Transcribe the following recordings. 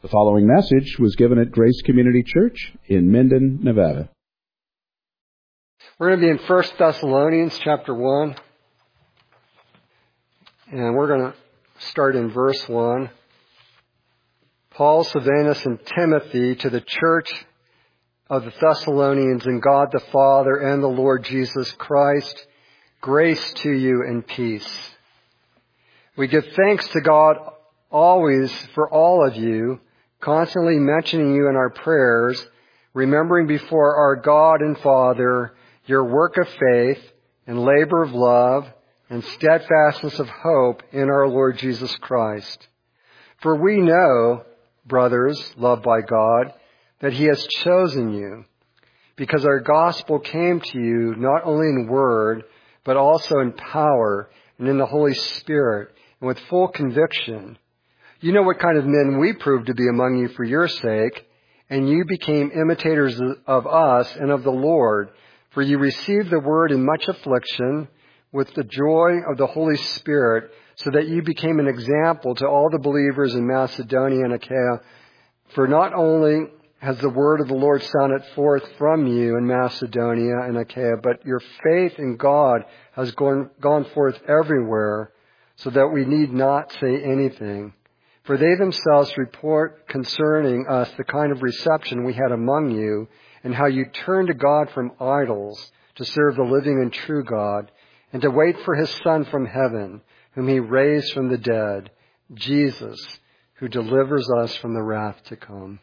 The following message was given at Grace Community Church in Minden, Nevada. We're going to be in 1 Thessalonians chapter 1, and we're going to start in verse 1. Paul, Silvanus, and Timothy to the church of the Thessalonians in God the Father and the Lord Jesus Christ, grace to you and peace. We give thanks to God always for all of you, constantly mentioning you in our prayers, remembering before our God and Father your work of faith and labor of love and steadfastness of hope in our Lord Jesus Christ. For we know, brothers, loved by God, that He has chosen you, because our gospel came to you not only in word, but also in power and in the Holy Spirit and with full conviction. You know what kind of men we proved to be among you for your sake, and you became imitators of us and of the Lord, for you received the word in much affliction with the joy of the Holy Spirit, so that you became an example to all the believers in Macedonia and Achaia. For not only has the word of the Lord sounded forth from you in Macedonia and Achaia, but your faith in God has gone forth everywhere, so that we need not say anything. For they themselves report concerning us the kind of reception we had among you, and how you turned to God from idols to serve the living and true God, and to wait for His Son from heaven, whom He raised from the dead, Jesus, who delivers us from the wrath to come.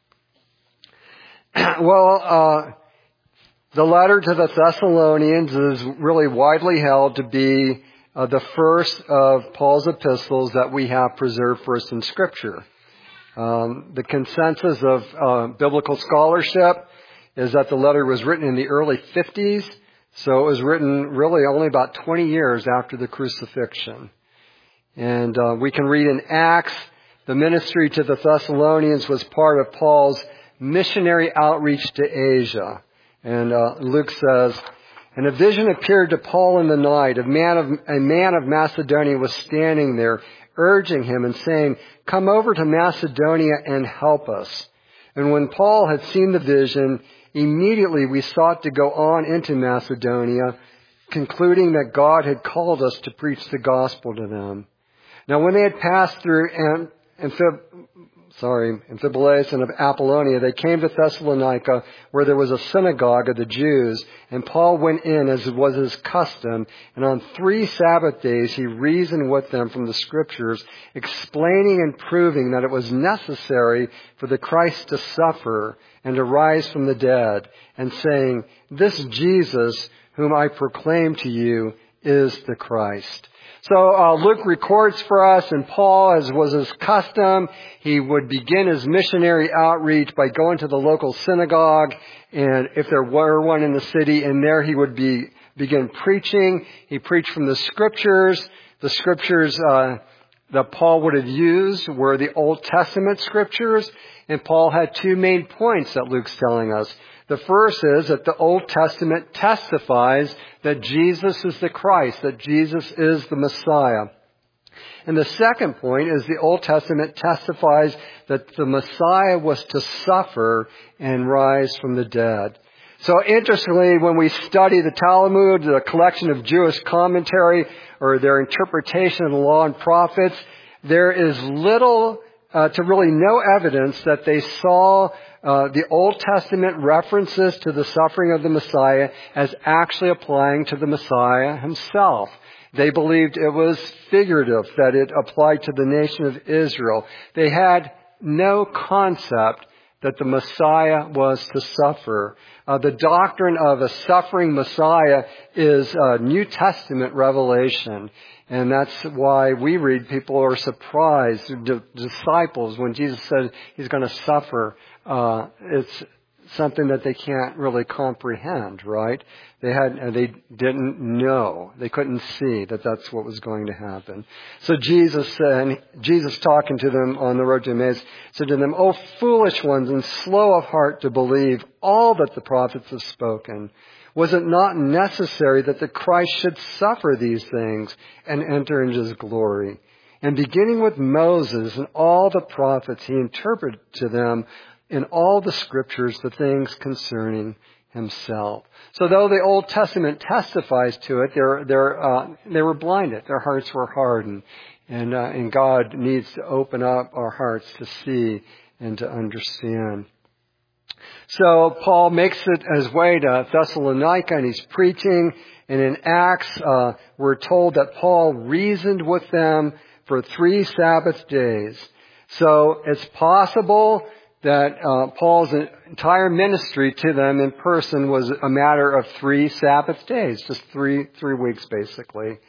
The letter to the Thessalonians is really widely held to be the first of Paul's epistles that we have preserved for us in Scripture. The consensus of biblical scholarship is that the letter was written in the early 50s, so it was written really only about 20 years after the crucifixion. And we can read in Acts, the ministry to the Thessalonians was part of Paul's missionary outreach to Asia. And Luke says, "And a vision appeared to Paul in the night. A man of Macedonia was standing there, urging him and saying, 'Come over to Macedonia and help us.' And when Paul had seen the vision, immediately we sought to go on into Macedonia, concluding that God had called us to preach the gospel to them. Now when they had passed through Amphipolis and of Apollonia, they came to Thessalonica, where there was a synagogue of the Jews, and Paul went in as was his custom, and on 3 Sabbath days he reasoned with them from the Scriptures, explaining and proving that it was necessary for the Christ to suffer and to rise from the dead, and saying, 'This Jesus, whom I proclaim to you, is the Christ.'" So Luke records for us, and Paul, as was his custom, he would begin his missionary outreach by going to the local synagogue, and if there were one in the city, and there he would begin preaching. He preached from the Scriptures. The Scriptures that Paul would have used were the Old Testament Scriptures, and Paul had 2 main points that Luke's telling us. The first is that the Old Testament testifies that Jesus is the Christ, that Jesus is the Messiah. And the second point is the Old Testament testifies that the Messiah was to suffer and rise from the dead. So interestingly, when we study the Talmud, the collection of Jewish commentary, or their interpretation of the law and prophets, there is little to really no evidence that they saw the Old Testament references to the suffering of the Messiah as actually applying to the Messiah himself. They believed it was figurative, that it applied to the nation of Israel. They had no concept that the Messiah was to suffer. The doctrine of a suffering Messiah is New Testament revelation. And that's why we read people are surprised, disciples, when Jesus said He's going to suffer. It's something that they can't really comprehend, right? They didn't know. They couldn't see that that's what was going to happen. So Jesus talking to them on the road to Emmaus, said to them, "O foolish ones and slow of heart to believe all that the prophets have spoken. Was it not necessary that the Christ should suffer these things and enter into His glory?" And beginning with Moses and all the prophets, he interpreted to them in all the scriptures the things concerning himself. So though the Old Testament testifies to it, they were blinded. Their hearts were hardened. And God needs to open up our hearts to see and to understand. So Paul makes it his way to Thessalonica and he's preaching. And in Acts, we're told that Paul reasoned with them for 3 Sabbath days. So it's possible that Paul's entire ministry to them in person was a matter of 3 Sabbath days, just three weeks basically.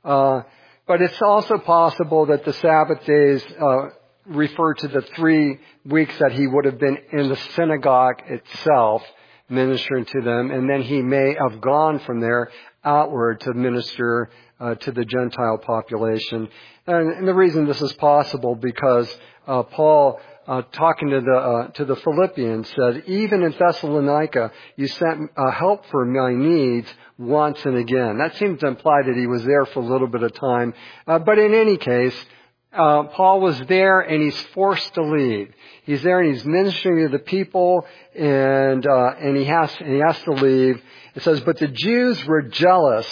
But it's also possible that the Sabbath days refer to the 3 weeks that he would have been in the synagogue itself, ministering to them, and then he may have gone from there outward to minister to the Gentile population. And the reason this is possible because Paul, talking to the Philippians, said, "Even in Thessalonica, you sent help for my needs once and again." That seems to imply that he was there for a little bit of time. But in any case, Paul was there and he's forced to leave. He's there and he's ministering to the people and he has to leave. It says, "But the Jews were jealous,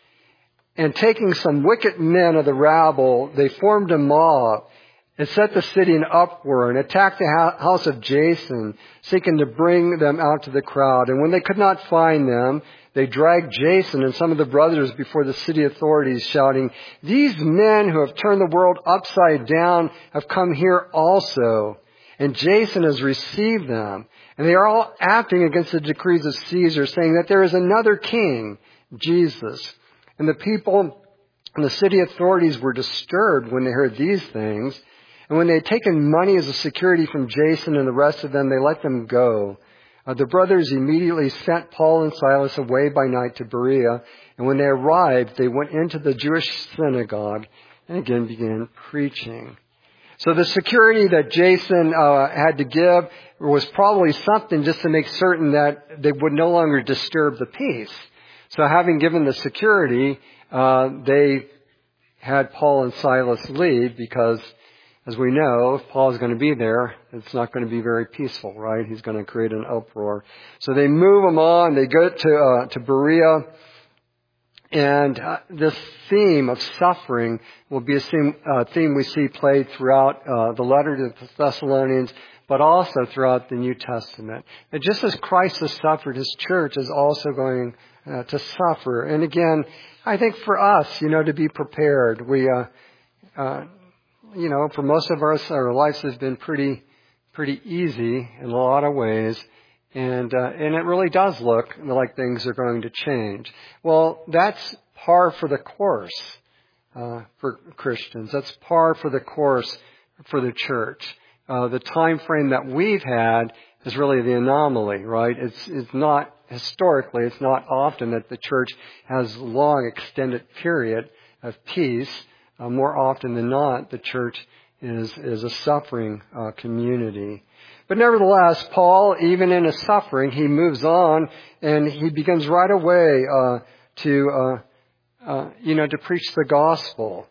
and taking some wicked men of the rabble, they formed a mob and set the city in uproar and attacked the house of Jason, seeking to bring them out to the crowd. And when they could not find them, they dragged Jason and some of the brothers before the city authorities, shouting, 'These men who have turned the world upside down have come here also. And Jason has received them. And they are all acting against the decrees of Caesar, saying that there is another king, Jesus.' And the people and the city authorities were disturbed when they heard these things. And when they had taken money as a security from Jason and the rest of them, they let them go. The brothers immediately sent Paul and Silas away by night to Berea. And when they arrived, they went into the Jewish synagogue and again began preaching." So the security that Jason had to give was probably something just to make certain that they would no longer disturb the peace. So having given the security, they had Paul and Silas leave because, as we know, if Paul's going to be there, it's not going to be very peaceful, right? He's going to create an uproar. So they move them on. They go to Berea. And this theme of suffering will be a theme we see played throughout the letter to the Thessalonians, but also throughout the New Testament. And just as Christ has suffered, His church is also going to suffer. And again, I think for us, to be prepared, we, for most of us, our lives have been pretty easy in a lot of ways. And it really does look like things are going to change. Well, that's par for the course for Christians. That's par for the course for the church. The time frame that we've had is really the anomaly, right? It's not historically. It's not often that the church has long extended period of peace. More often than not, the church is a suffering community. But nevertheless, Paul, even in his suffering, he moves on and he begins right away to preach the gospel.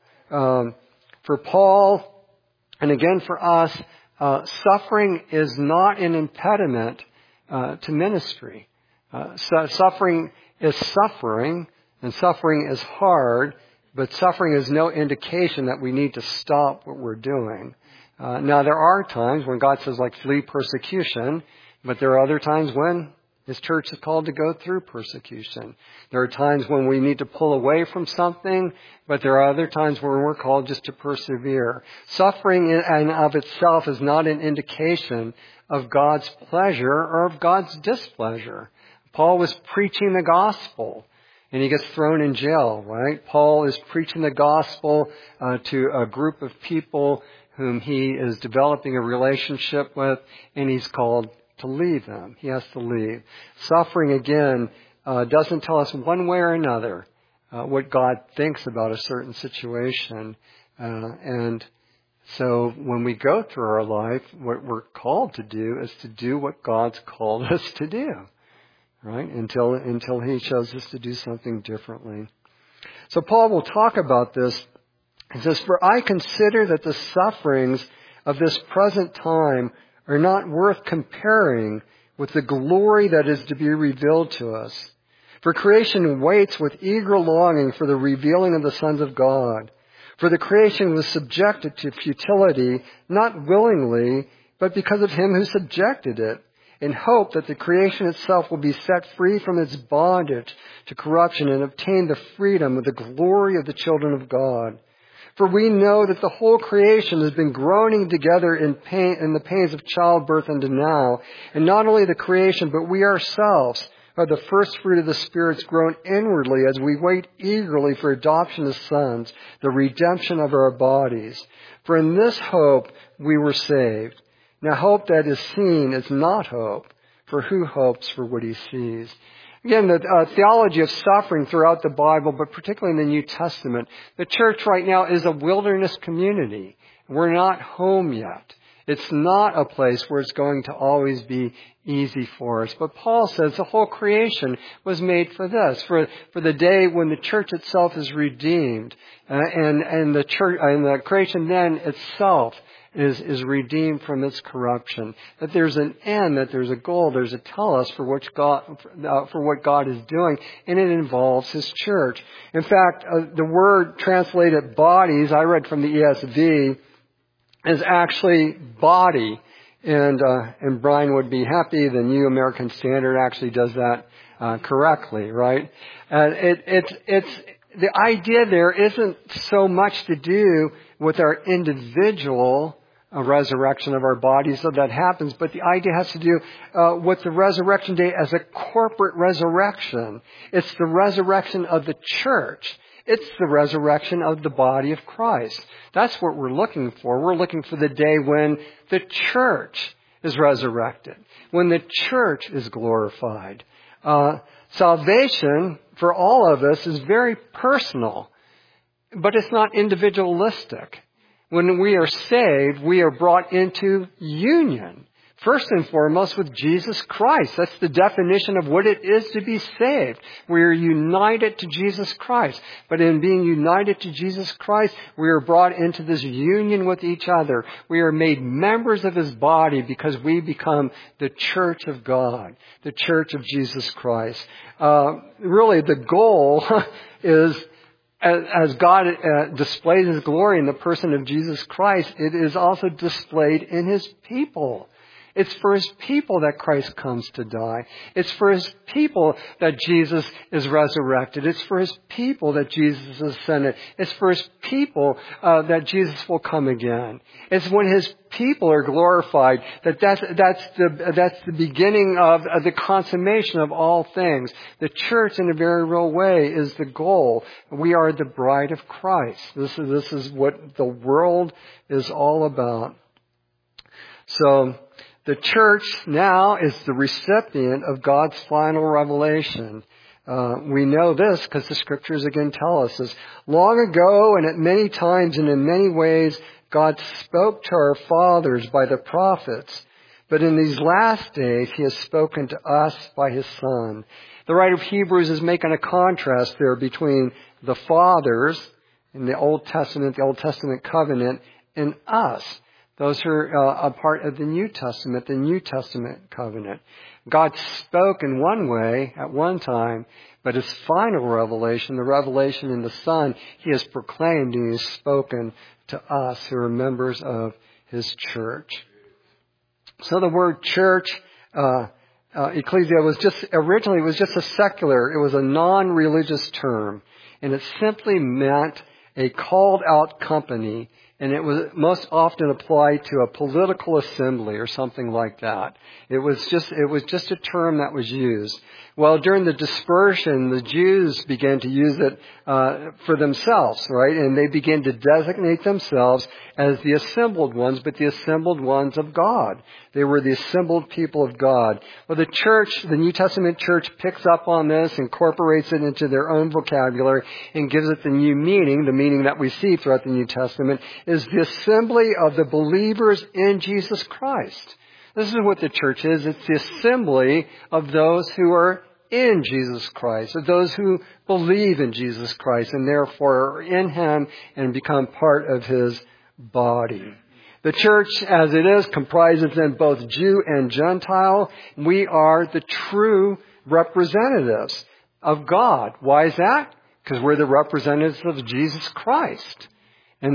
For Paul, and again for us, suffering is not an impediment to ministry. Suffering is suffering, and suffering is hard, but suffering is no indication that we need to stop what we're doing. Now, there are times when God says, flee persecution, but there are other times when His church is called to go through persecution. There are times when we need to pull away from something, but there are other times when we're called just to persevere. Suffering in and of itself is not an indication of God's pleasure or of God's displeasure. Paul was preaching the gospel, and he gets thrown in jail, right? Paul is preaching the gospel to a group of people whom he is developing a relationship with, and he's called to leave them. He has to leave. Suffering, again, doesn't tell us one way or another what God thinks about a certain situation. And so when we go through our life, what we're called to do is to do what God's called us to do, right? Until He shows us to do something differently. So Paul will talk about this He says, "For I consider that the sufferings of this present time are not worth comparing with the glory that is to be revealed to us. For creation waits with eager longing for the revealing of the sons of God. For the creation was subjected to futility, not willingly, but because of him who subjected it, in hope that the creation itself will be set free from its bondage to corruption and obtain the freedom of the glory of the children of God. For we know that the whole creation has been groaning together in the pains of childbirth unto now. And not only the creation, but we ourselves are the first fruit of the spirits grown inwardly as we wait eagerly for adoption as sons, the redemption of our bodies. For in this hope we were saved. Now hope that is seen is not hope, for who hopes for what he sees?" Again, the theology of suffering throughout the Bible, but particularly in the New Testament. The church right now is a wilderness community. We're not home yet. It's not a place where it's going to always be easy for us. But Paul says the whole creation was made for this, for the day when the church itself is redeemed, and the church and the creation then itself is redeemed from its corruption. That there's an end, that there's a goal, there's a telos for what God is doing, and it involves His church. In fact, the word translated bodies, I read from the ESV, is actually body, and Brian would be happy. The New American Standard actually does that correctly, right? It's the idea there isn't so much to do with our individual resurrection of our bodies, so that happens, but the idea has to do with the resurrection day as a corporate resurrection. It's the resurrection of the church. It's the resurrection of the body of Christ. That's what we're looking for. We're looking for the day when the church is resurrected, when the church is glorified. Salvation for all of us is very personal, but it's not individualistic. When we are saved, we are brought into union, first and foremost with Jesus Christ. That's the definition of what it is to be saved. We are united to Jesus Christ. But in being united to Jesus Christ, we are brought into this union with each other. We are made members of His body because we become the church of God, the church of Jesus Christ. Really, the goal is, as God displays His glory in the person of Jesus Christ, it is also displayed in His people. It's for His people that Christ comes to die. It's for His people that Jesus is resurrected. It's for His people that Jesus is ascended. It's for His people that Jesus will come again. It's when His people are glorified that's the beginning of the consummation of all things. The church, in a very real way, is the goal. We are the bride of Christ. This is what the world is all about. So, the church now is the recipient of God's final revelation. We know this because the Scriptures again tell us this. Long ago and at many times and in many ways, God spoke to our fathers by the prophets. But in these last days, He has spoken to us by His Son. The writer of Hebrews is making a contrast there between the fathers in the Old Testament covenant, and us, those who are a part of the New Testament covenant. God spoke in one way at one time, but His final revelation, the revelation in the Son, He has proclaimed and He has spoken to us who are members of His church. So the word church, ecclesia, was just a secular, it was a non-religious term, and it simply meant a called out company. And it was most often applied to a political assembly or something like that. It was just a term that was used. Well, during the dispersion, the Jews began to use it for themselves, right? And they began to designate themselves as the assembled ones, but the assembled ones of God. They were the assembled people of God. Well, the church, the New Testament church, picks up on this, incorporates it into their own vocabulary, and gives it the new meaning, the meaning that we see throughout the New Testament, is the assembly of the believers in Jesus Christ. This is what the church is. It's the assembly of those who are in Jesus Christ, of those who believe in Jesus Christ and therefore are in Him and become part of His body. The church, as it is, comprises then both Jew and Gentile. We are the true representatives of God. Why is that? Because we're the representatives of Jesus Christ. And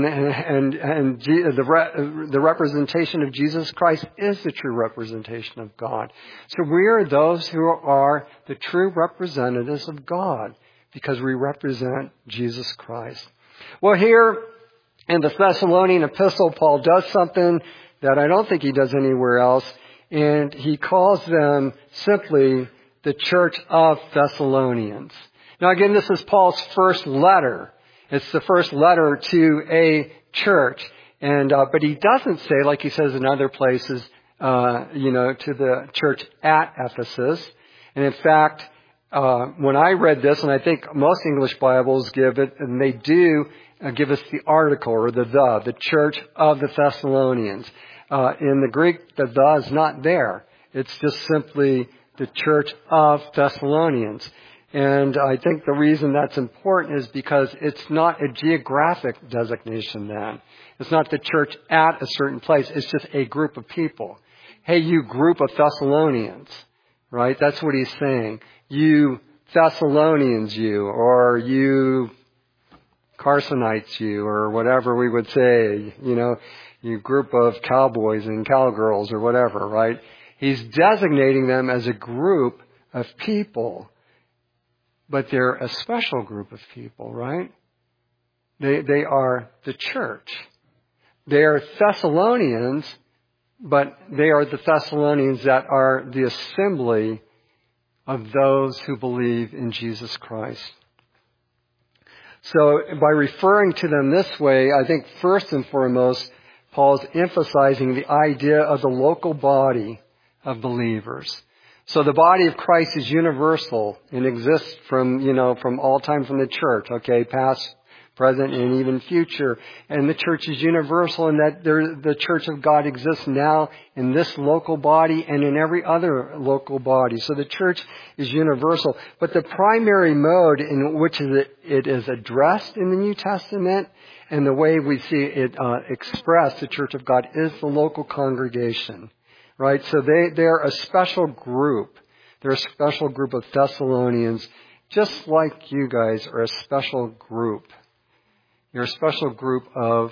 the representation of Jesus Christ is the true representation of God. So we are those who are the true representatives of God because we represent Jesus Christ. Well, here in the Thessalonian epistle, Paul does something that I don't think he does anywhere else, and he calls them simply the Church of Thessalonians. Now again, this is Paul's first letter. It's the first letter to a church, but he doesn't say, like he says in other places, to the church at Ephesus. And in fact, when I read this, and I think most English Bibles give it, and they do give us the article or the Church of the Thessalonians. In the Greek, the is not there. It's just simply the Church of Thessalonians. And I think the reason that's important is because it's not a geographic designation then. It's not the church at a certain place. It's just a group of people. Hey, you group of Thessalonians, right? That's what he's saying. You Thessalonians, you, or you Carsonites, you, or whatever we would say, you group of cowboys and cowgirls or whatever, right? He's designating them as a group of people. But they're a special group of people, right? They are the church. They are Thessalonians, but they are the Thessalonians that are the assembly of those who believe in Jesus Christ. So by referring to them this way, I think first and foremost, Paul's emphasizing the idea of the local body of believers. So the body of Christ is universal and exists from all time from the church, okay, past, present, and even future. And the church is universal in that the church of God exists now in this local body and in every other local body. So the church is universal. But the primary mode in which it is addressed in the New Testament and the way we see it expressed, the church of God, is the local congregation. Right? So they're a special group. They're a special group of Thessalonians, just like you guys are a special group. You're a special group of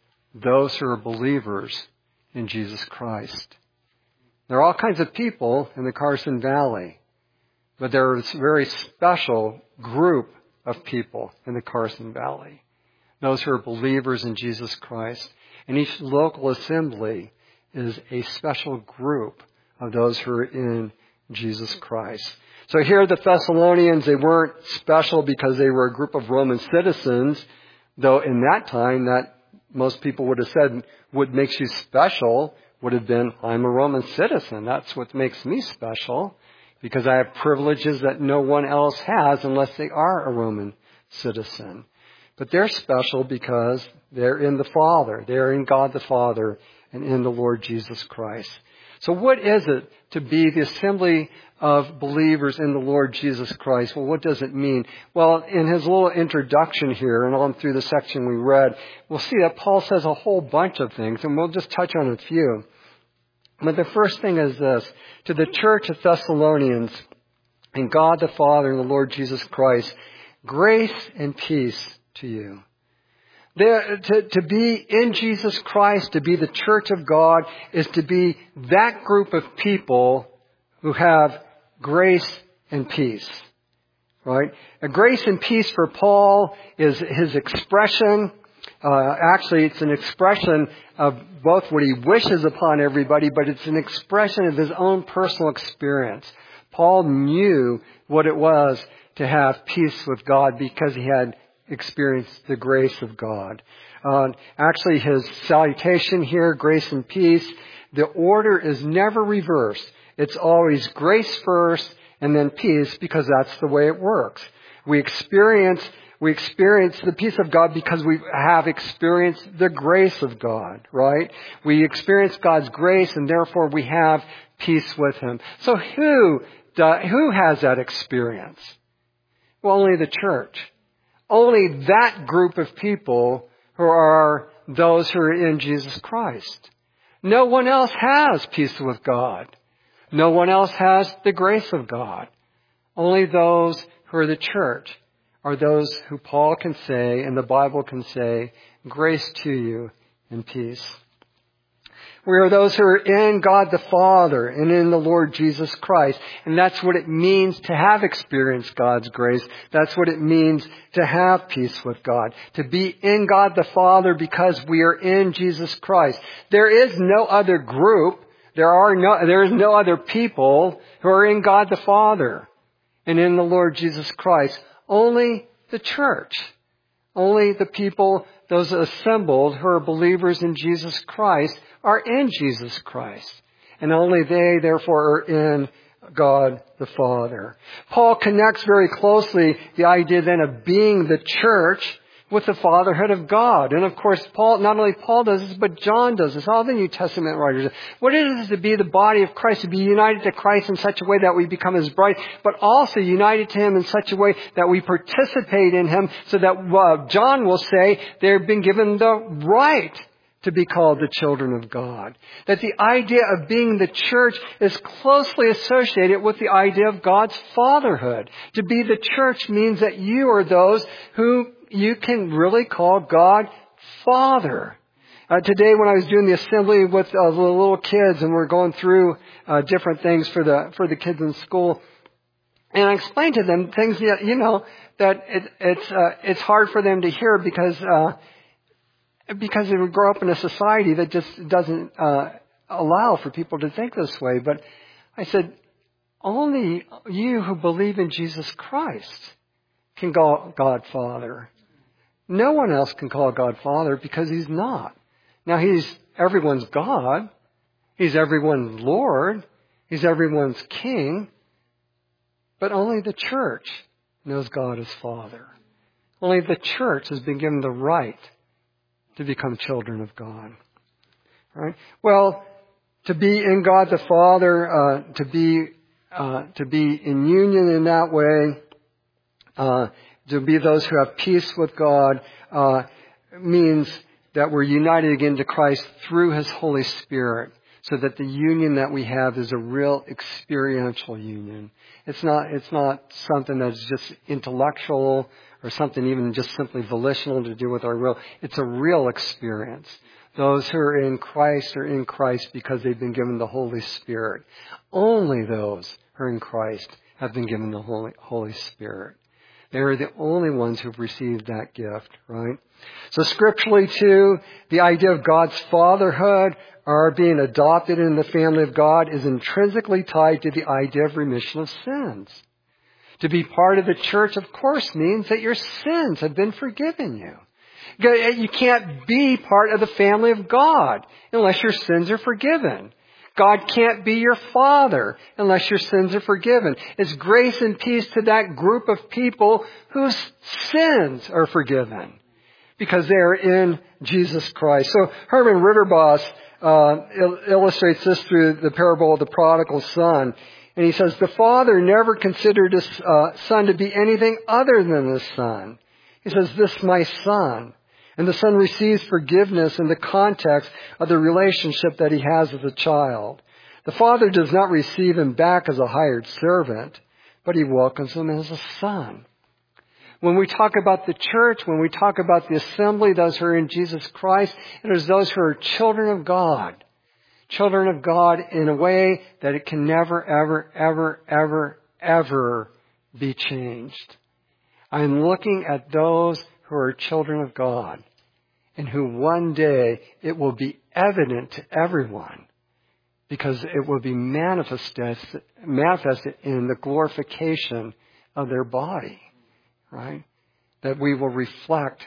those who are believers in Jesus Christ. There are all kinds of people in the Carson Valley, but there is a very special group of people in the Carson Valley. Those who are believers in Jesus Christ. And each local assembly is a special group of those who are in Jesus Christ. So here the Thessalonians, they weren't special because they were a group of Roman citizens, though in that time that most people would have said what makes you special would have been, I'm a Roman citizen. That's what makes me special because I have privileges that no one else has unless they are a Roman citizen. But they're special because they're in the Father. They're in God the Father and in the Lord Jesus Christ. So what is it to be the assembly of believers in the Lord Jesus Christ? Well, what does it mean? Well, in his little introduction here and on through the section we read, we'll see that Paul says a whole bunch of things, and we'll just touch on a few. But the first thing is this: to the church of Thessalonians, in God the Father and the Lord Jesus Christ, grace and peace to you. To be in Jesus Christ, to be the church of God, is to be that group of people who have grace and peace. Right? A grace and peace for Paul is his expression. Actually, it's an expression of both what he wishes upon everybody, but it's an expression of his own personal experience. Paul knew what it was to have peace with God because he had experienced the grace of God. Actually, his salutation here, grace and peace, the order is never reversed. It's always grace first and then peace because that's the way it works. We experience the peace of God because we have experienced the grace of God, right? We experience God's grace and therefore we have peace with Him. So who Who has that experience? Well, only the church. Only that group of people who are those who are in Jesus Christ. No one else has peace with God. No one else has the grace of God. Only those who are the church are those who Paul can say and the Bible can say, grace to you and peace. We are those who are in God the Father and in the Lord Jesus Christ. And that's what it means to have experienced God's grace. That's what it means to have peace with God. To be in God the Father because we are in Jesus Christ. There is no other group. There is no other people who are in God the Father and in the Lord Jesus Christ. Only the church. Only the people, those assembled who are believers in Jesus Christ, are in Jesus Christ. And only they, therefore, are in God the Father. Paul connects very closely the idea then of being the church with the fatherhood of God. And of course, not only Paul does this, but John does this. All the New Testament writers. What it is to be the body of Christ, to be united to Christ in such a way that we become His bride, but also united to Him in such a way that we participate in Him, so that John will say they've been given the right to be called the children of God. That the idea of being the church is closely associated with the idea of God's fatherhood. To be the church means that you are those who you can really call God Father. Today when I was doing the assembly with the little kids and we're going through different things for the kids in school, and I explained to them things that it's hard for them to hear because they would grow up in a society that just doesn't allow for people to think this way. But I said, only you who believe in Jesus Christ can call God Father. No one else can call God Father because He's not. Now, He's everyone's God. He's everyone's Lord. He's everyone's King. But only the church knows God as Father. Only the church has been given the right to become children of God. Right? Well, to be in God the Father, to be in union in that way, to be those who have peace with God, means that we're united again to Christ through His Holy Spirit, so that the union that we have is a real experiential union. It's not something that's just intellectual or something even just simply volitional to do with our will. It's a real experience. Those who are in Christ because they've been given the Holy Spirit. Only those who are in Christ have been given the Holy Spirit. They are the only ones who've received that gift, right? So scripturally too, the idea of God's fatherhood, our being adopted in the family of God, is intrinsically tied to the idea of remission of sins. To be part of the church, of course, means that your sins have been forgiven you. You can't be part of the family of God unless your sins are forgiven. God can't be your father unless your sins are forgiven. It's grace and peace to that group of people whose sins are forgiven because they are in Jesus Christ. So Herman Ridderbos illustrates this through the parable of the prodigal son. And he says, the father never considered his son to be anything other than his son. He says, this my son. And the son receives forgiveness in the context of the relationship that he has with the child. The father does not receive him back as a hired servant, but he welcomes him as a son. When we talk about the church, when we talk about the assembly, those who are in Jesus Christ, it is those who are children of God. Children of God in a way that it can never, ever, ever, ever, ever be changed. I'm looking at those who are children of God and who one day it will be evident to everyone because it will be manifested in the glorification of their body, right? That we will reflect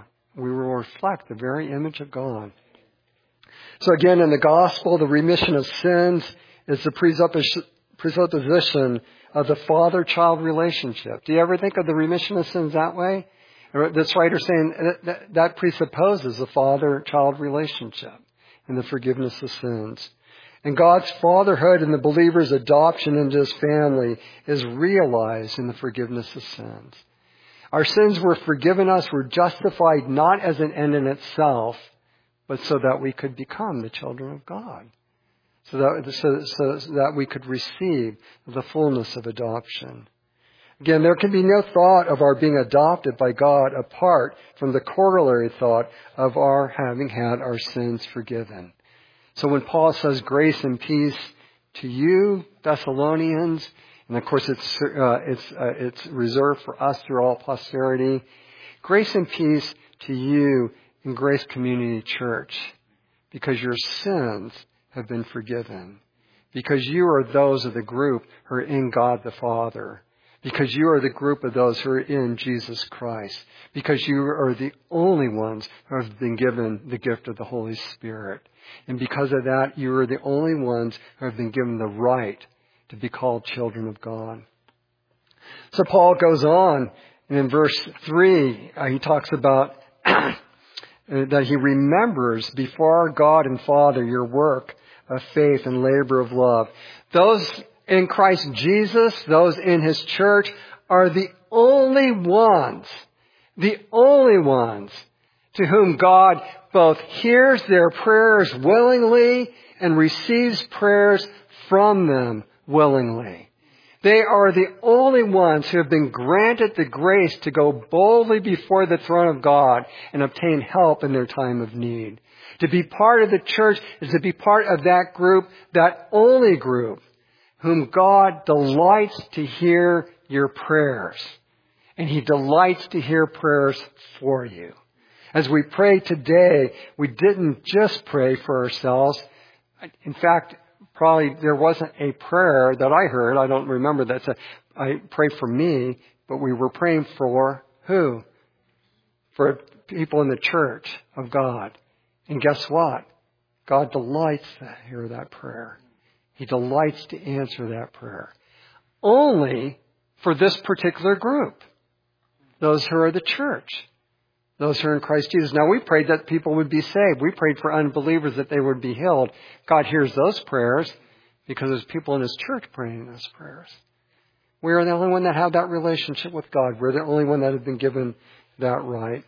the very image of God. So again, in the gospel, the remission of sins is the presupposition of the father-child relationship. Do you ever think of the remission of sins that way? This writer saying that presupposes a father-child relationship and the forgiveness of sins. And God's fatherhood and the believer's adoption into His family is realized in the forgiveness of sins. Our sins were forgiven us, were justified not as an end in itself, but so that we could become the children of God. So that we could receive the fullness of adoption. Again, there can be no thought of our being adopted by God apart from the corollary thought of our having had our sins forgiven. So when Paul says grace and peace to you, Thessalonians, and of course it's reserved for us through all posterity, grace and peace to you in Grace Community Church, because your sins have been forgiven, because you are those of the group who are in God the Father, because you are the group of those who are in Jesus Christ, because you are the only ones who have been given the gift of the Holy Spirit. And because of that, you are the only ones who have been given the right to be called children of God. So Paul goes on, and in verse 3, he talks about that he remembers before our God and Father your work of faith and labor of love. Those in Christ Jesus, those in His church, are the only ones to whom God both hears their prayers willingly and receives prayers from them willingly. They are the only ones who have been granted the grace to go boldly before the throne of God and obtain help in their time of need. To be part of the church is to be part of that group, that only group, whom God delights to hear your prayers. And He delights to hear prayers for you. As we pray today, we didn't just pray for ourselves. In fact, probably there wasn't a prayer that I heard. I don't remember that. I prayed for me, but we were praying for who? For people in the church of God. And guess what? God delights to hear that prayer. He delights to answer that prayer. Only for this particular group. Those who are the church. Those who are in Christ Jesus. Now, we prayed that people would be saved. We prayed for unbelievers that they would be healed. God hears those prayers because there's people in His church praying those prayers. We are the only one that have that relationship with God. We're the only one that have been given that right.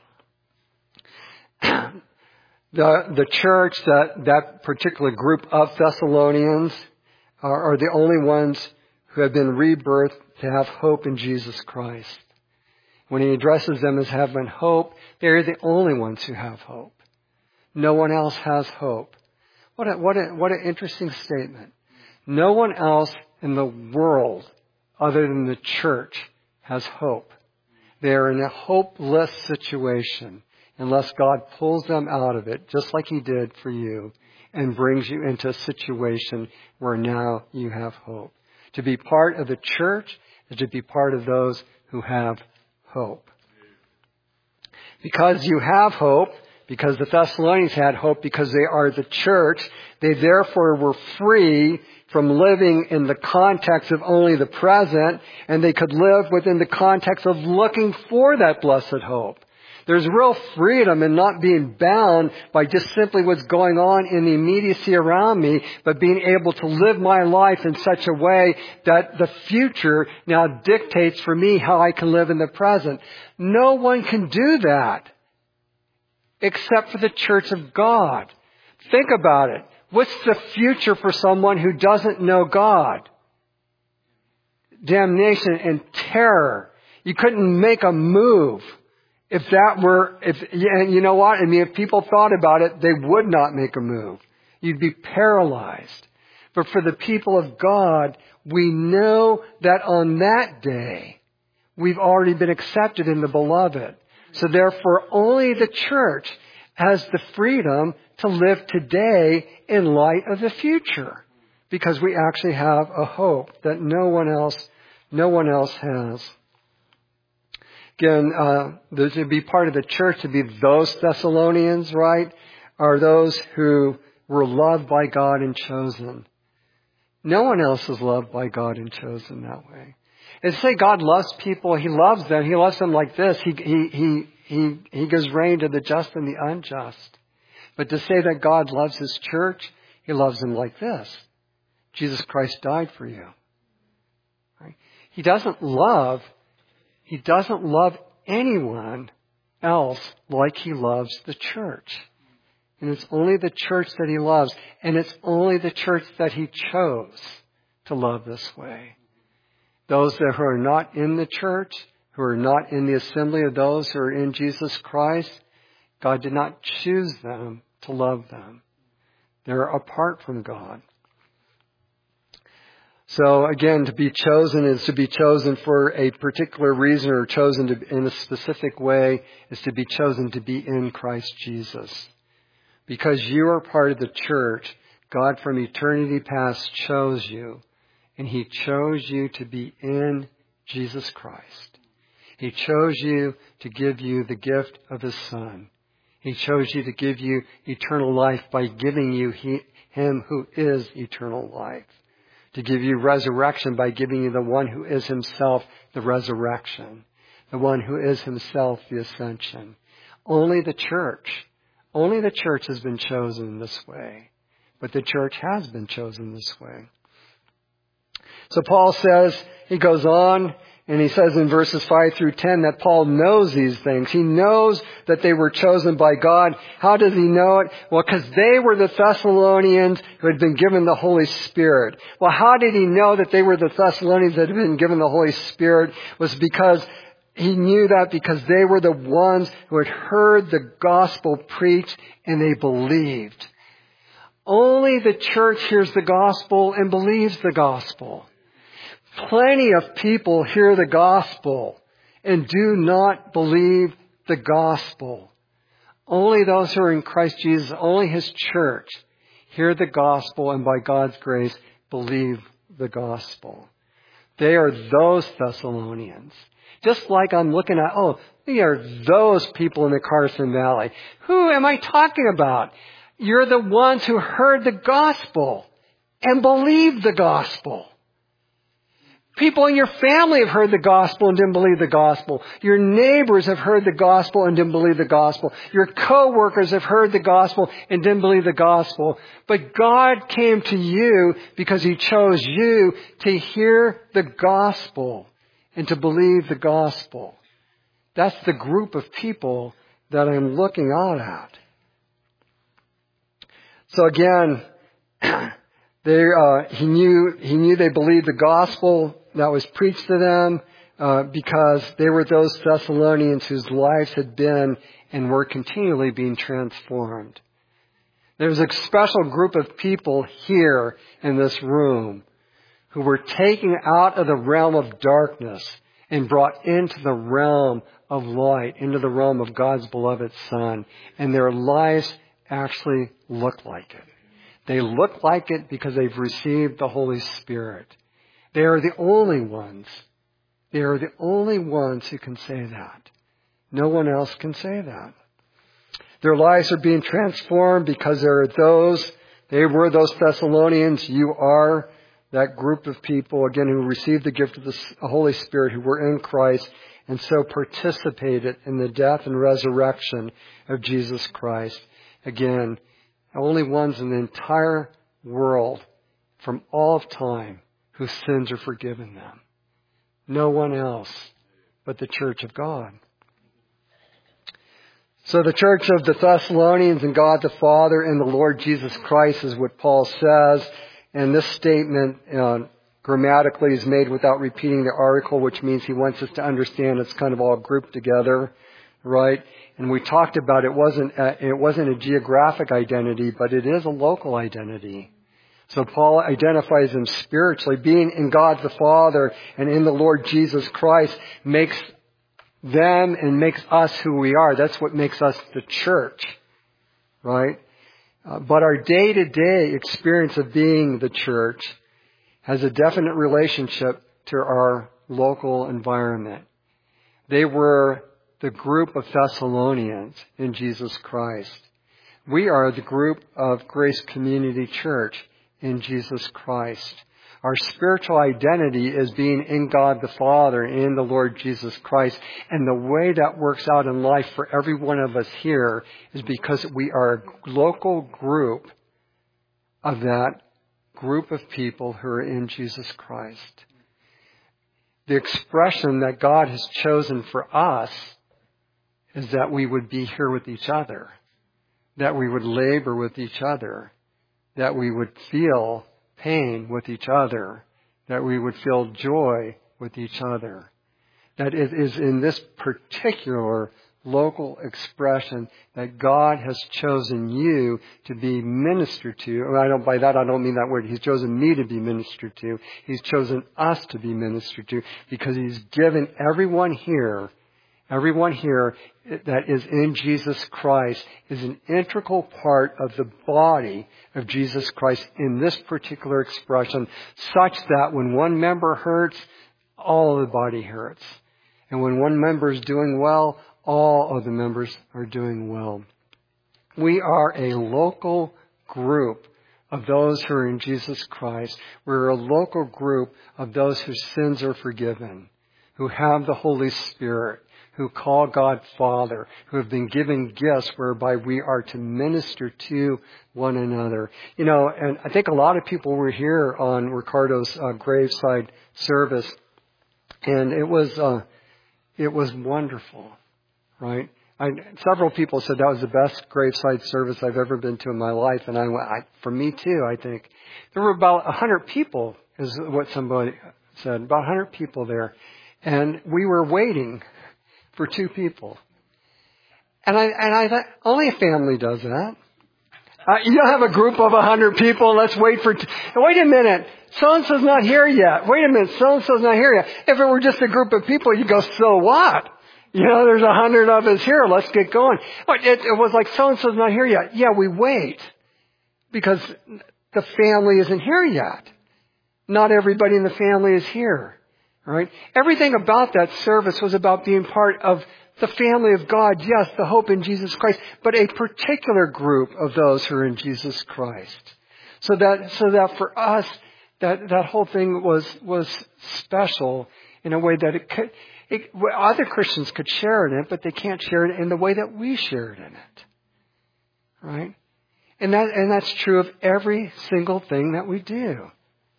The church, that particular group of Thessalonians are the only ones who have been rebirthed to have hope in Jesus Christ. When he addresses them as having hope, they're the only ones who have hope. No one else has hope. What an interesting statement. No one else in the world other than the church has hope. They are in a hopeless situation unless God pulls them out of it, just like He did for you, and brings you into a situation where now you have hope. To be part of the church is to be part of those who have hope. Because you have hope, because the Thessalonians had hope, because they are the church, they therefore were free from living in the context of only the present, and they could live within the context of looking for that blessed hope. There's real freedom in not being bound by just simply what's going on in the immediacy around me, but being able to live my life in such a way that the future now dictates for me how I can live in the present. No one can do that except for the church of God. Think about it. What's the future for someone who doesn't know God? Damnation and terror. You couldn't make a move. And you know what? I mean, if people thought about it, they would not make a move. You'd be paralyzed. But for the people of God, we know that on that day, we've already been accepted in the beloved. So therefore, only the church has the freedom to live today in light of the future. Because we actually have a hope that no one else has. Again, to be part of the church, to be those Thessalonians, right, are those who were loved by God and chosen. No one else is loved by God and chosen that way. And to say God loves people, He loves them. He loves them like this. He gives rain to the just and the unjust. But to say that God loves His church He loves them like this. Jesus Christ died for you. Right? He doesn't love anyone else like he loves the church. And it's only the church that he loves. And it's only the church that he chose to love this way. Those who are not in the church, who are not in the assembly of those who are in Jesus Christ, God did not choose them to love them. They're apart from God. So again, to be chosen is to be chosen for a particular reason, or chosen in a specific way, is to be chosen to be in Christ Jesus. Because you are part of the church, God from eternity past chose you. And He chose you to be in Jesus Christ. He chose you to give you the gift of His Son. He chose you to give you eternal life by giving you Him who is eternal life. To give you resurrection by giving you the one who is Himself the resurrection. The one who is Himself the ascension. Only the church has been chosen this way. But the church has been chosen this way. So Paul says, he goes on, and he says in verses 5 through 10 that Paul knows these things. He knows that they were chosen by God. How does he know it? Well, because they were the Thessalonians who had been given the Holy Spirit. Well, how did he know that they were the Thessalonians that had been given the Holy Spirit? Was because he knew that because they were the ones who had heard the gospel preached and they believed. Only the church hears the gospel and believes the gospel. Plenty of people hear the gospel and do not believe the gospel. Only those who are in Christ Jesus, only His church, hear the gospel and by God's grace believe the gospel. They are those Thessalonians. Just like I'm looking at, they are those people in the Carson Valley. Who am I talking about? You're the ones who heard the gospel and believed the gospel. People in your family have heard the gospel and didn't believe the gospel. Your neighbors have heard the gospel and didn't believe the gospel. Your co-workers have heard the gospel and didn't believe the gospel. But God came to you because He chose you to hear the gospel and to believe the gospel. That's the group of people that I'm looking out at. So again, he knew they believed the gospel that was preached to them because they were those Thessalonians whose lives had been and were continually being transformed. There's a special group of people here in this room who were taken out of the realm of darkness and brought into the realm of light, into the realm of God's beloved Son. And their lives actually look like it. They look like it because they've received the Holy Spirit. They are the only ones. They are the only ones who can say that. No one else can say that. Their lives are being transformed because they were those Thessalonians. You are that group of people, again, who received the gift of the Holy Spirit, who were in Christ, and so participated in the death and resurrection of Jesus Christ. Again, only ones in the entire world from all of time whose sins are forgiven them. No one else but the church of God. So the church of the Thessalonians and God the Father and the Lord Jesus Christ is what Paul says. And this statement grammatically is made without repeating the article, which means he wants us to understand it's kind of all grouped together, right? And we talked about it wasn't a geographic identity, but it is a local identity. So Paul identifies them spiritually. Being in God the Father and in the Lord Jesus Christ makes them and makes us who we are. That's what makes us the church, right? But our day-to-day experience of being the church has a definite relationship to our local environment. They were the group of Thessalonians in Jesus Christ. We are the group of Grace Community Church in Jesus Christ. Our spiritual identity is being in God the Father and in the Lord Jesus Christ. And the way that works out in life for every one of us here is because we are a local group of that group of people who are in Jesus Christ. The expression that God has chosen for us is that we would be here with each other, that we would labor with each other, that we would feel pain with each other, that we would feel joy with each other. That it is in this particular local expression that God has chosen you to be ministered to. And by that I don't mean that word. He's chosen me to be ministered to. He's chosen us to be ministered to because He's given everyone here that is in Jesus Christ is an integral part of the body of Jesus Christ in this particular expression, such that when one member hurts, all of the body hurts. And when one member is doing well, all of the members are doing well. We are a local group of those who are in Jesus Christ. We're a local group of those whose sins are forgiven, who have the Holy Spirit, who call God Father, who have been given gifts whereby we are to minister to one another. And I think a lot of people were here on Ricardo's graveside service, and it was wonderful, right? Several people said that was the best graveside service I've ever been to in my life, and for me too, I think. There were about 100 people, is what somebody said, about 100 people there, and we were waiting for 2 people. And I thought, only a family does that. You don't have a group of 100 people, let's wait for... Wait a minute, so-and-so's not here yet. Wait a minute, so-and-so's not here yet. If it were just a group of people, you go, so what? There's 100 of us here, let's get going. But it was like, so-and-so's not here yet. Yeah, we wait. Because the family isn't here yet. Not everybody in the family is here. Right? Everything about that service was about being part of the family of God. Yes, the hope in Jesus Christ, but a particular group of those who are in Jesus Christ. So that for us, that whole thing was special in a way that other Christians could share in it, but they can't share it in the way that we shared in it. Right? And that's true of every single thing that we do.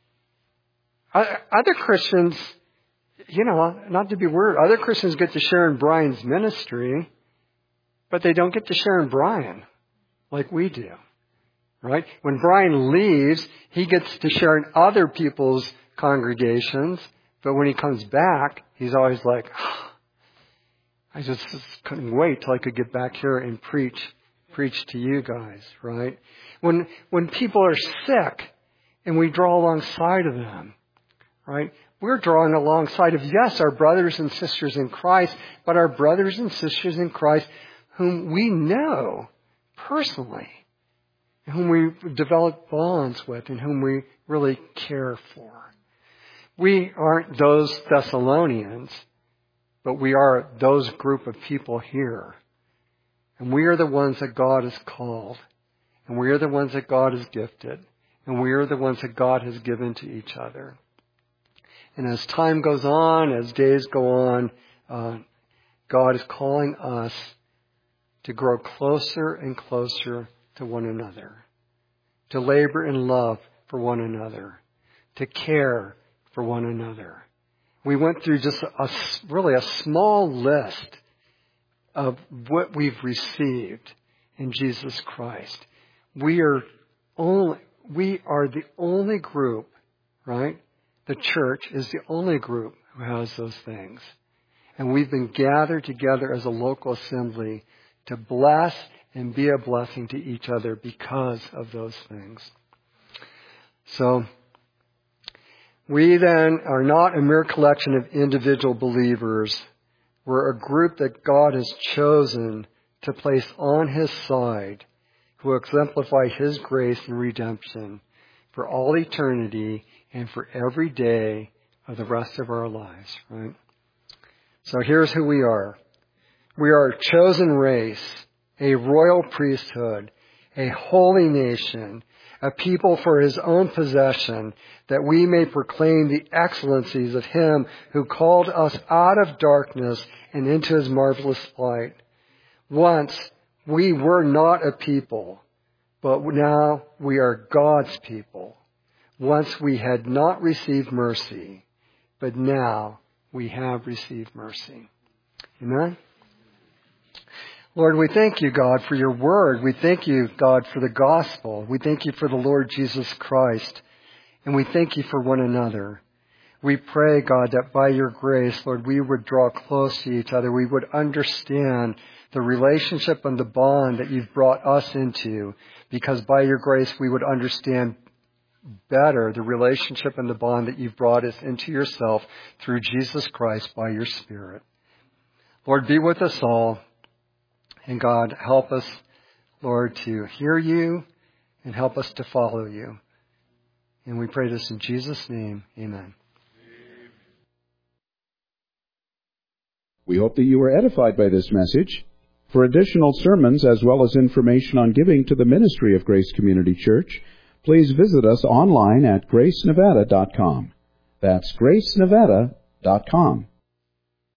Other Christians, not to be weird, other Christians get to share in Brian's ministry, but they don't get to share in Brian like we do. Right? When Brian leaves, he gets to share in other people's congregations, but when he comes back, he's always like, I just couldn't wait till I could get back here and preach to you guys, right? When people are sick and we draw alongside of them, right? We're drawing alongside of, yes, our brothers and sisters in Christ, but our brothers and sisters in Christ whom we know personally, whom we develop bonds with, and whom we really care for. We aren't those Thessalonians, but we are those group of people here. And we are the ones that God has called, and we are the ones that God has gifted, and we are the ones that God has given to each other. And as time goes on, as days go on, God is calling us to grow closer and closer to one another, to labor in love for one another, to care for one another. We went through just really a small list of what we've received in Jesus Christ. We are the only group, right? The church is the only group who has those things. And we've been gathered together as a local assembly to bless and be a blessing to each other because of those things. So, we then are not a mere collection of individual believers. We're a group that God has chosen to place on His side, who exemplify His grace and redemption for all eternity and for every day of the rest of our lives, right? So here's who we are. We are a chosen race, a royal priesthood, a holy nation, a people for His own possession, that we may proclaim the excellencies of Him who called us out of darkness and into His marvelous light. Once we were not a people, but now we are God's people. Once we had not received mercy, but now we have received mercy. Amen? Lord, we thank you, God, for your word. We thank you, God, for the gospel. We thank you for the Lord Jesus Christ. And we thank you for one another. We pray, God, that by your grace, Lord, we would draw close to each other. We would understand the relationship and the bond that you've brought us into, because by your grace we would understand better the relationship and the bond that you've brought us into yourself through Jesus Christ by your Spirit. Lord, be with us all. And God, help us, Lord, to hear you and help us to follow you. And we pray this in Jesus' name. Amen. We hope that you were edified by this message. For additional sermons as well as information on giving to the ministry of Grace Community Church, please visit us online at gracenevada.com. That's gracenevada.com.